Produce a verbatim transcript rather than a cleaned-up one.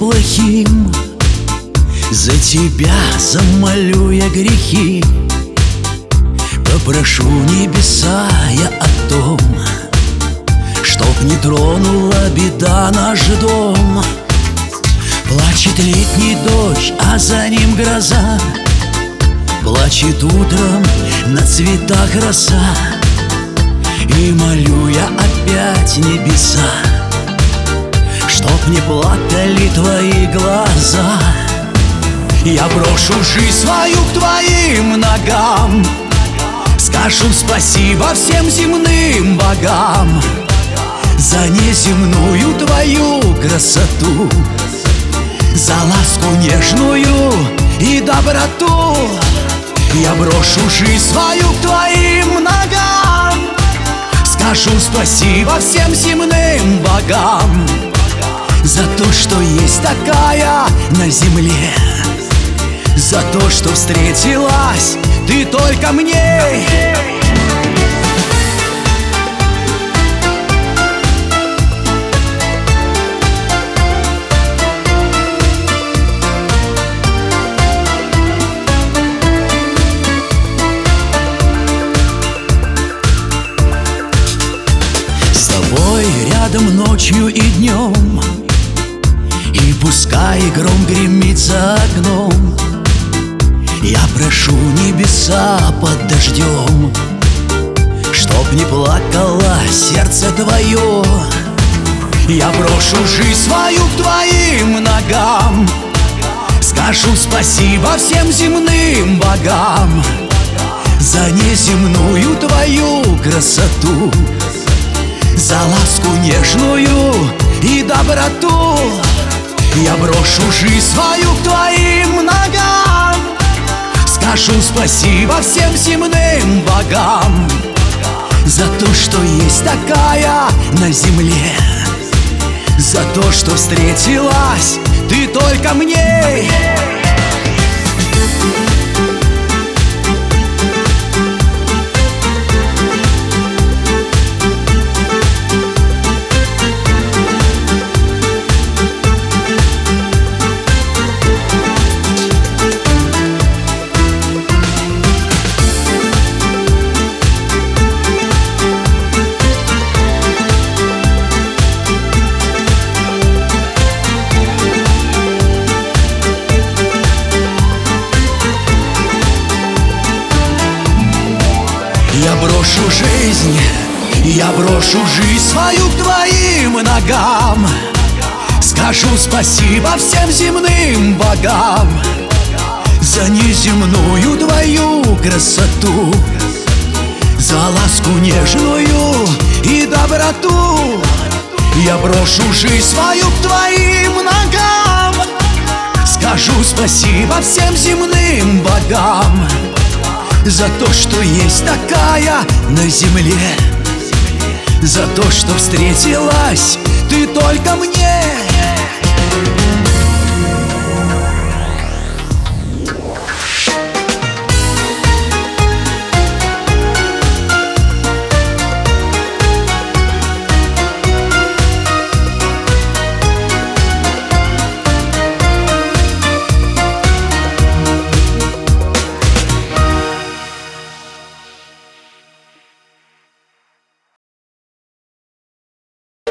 плохим. За тебя замолю я грехи, попрошу небеса я о том, чтоб не тронула беда наш дом. Плачет летний дождь, а за ним гроза, плачет утром на цветах роса. И молю я опять небеса, чтоб не плакали твои глаза. Я брошу жизнь свою к твоим ногам, скажу спасибо всем земным богам за неземную твою красоту, за ласку нежную и доброту. Я брошу жизнь свою к твоим ногам, скажу спасибо всем земным богам за то, что есть такая на земле, за то, что встретилась ты только мне. С тобой рядом ночью и днем, и пускай гром гремит за окном, я прошу небеса под дождем, чтоб не плакало сердце твое. Я брошу жизнь свою к твоим ногам, скажу спасибо всем земным богам за неземную твою красоту, за ласку нежную и доброту. Я брошу жизнь свою к твоим ногам, скажу спасибо всем земным богам за то, что есть такая на земле, за то, что встретилась ты только мне. Я брошу жизнь, я брошу жизнь свою к твоим ногам, скажу спасибо всем земным богам за неземную твою красоту, за ласку нежную и доброту. Я брошу жизнь свою к твоим ногам, скажу спасибо всем земным богам за то, что есть такая на земле, за то, что встретилась ты только мне.